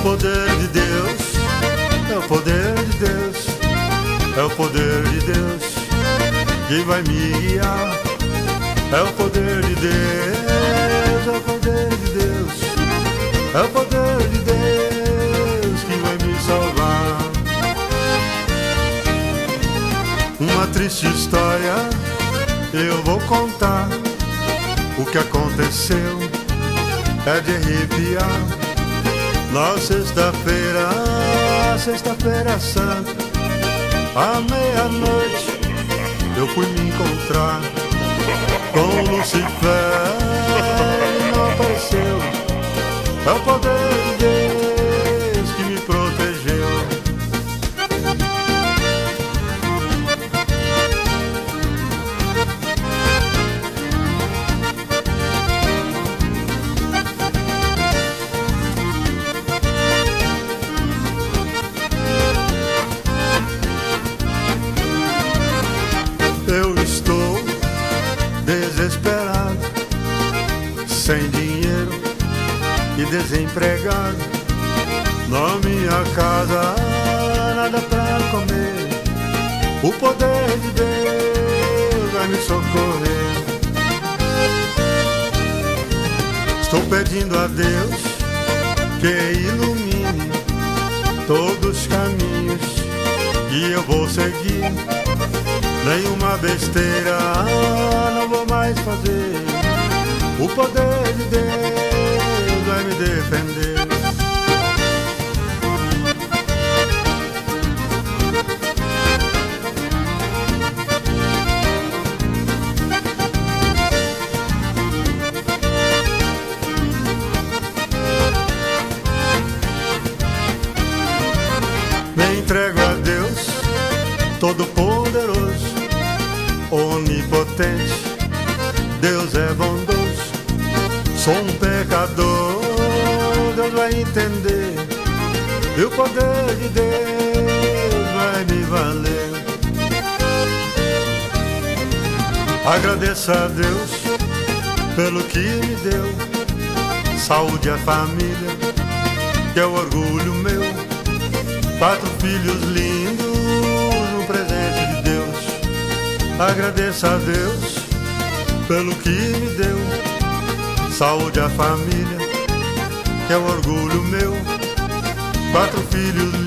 poder de Deus, é o poder de Deus, é o poder de Deus que vai me guiar. É o poder de Deus, é o poder de Deus, é o poder de Deus que vai me salvar. Uma triste história eu vou contar. O que aconteceu é de arrepiar. Na sexta-feira, sexta-feira santa, à meia-noite eu fui me encontrar com Lucifer, ele não apareceu. É o poder de Deus que me protegeu. Eu estou desesperado, sem dinheiro e desempregado. Na minha casa nada pra comer. O poder de Deus vai me socorrer. Estou pedindo a Deus que ilumine todos os caminhos que eu vou seguir. Nenhuma besteira não vou mais fazer. O poder de Deus vai me defender. Me entrego a Deus Todo-Poderoso, onipotente. Deus é bondoso. Sou um pecador, Deus vai entender. E o poder de Deus vai me valer. Agradeço a Deus pelo que me deu. Saúde à família, que é o orgulho meu. 4 filhos lindos, um presente de Deus. Agradeço a Deus pelo que me deu. Saúde à família, que é o orgulho meu. 4 filhos lindos,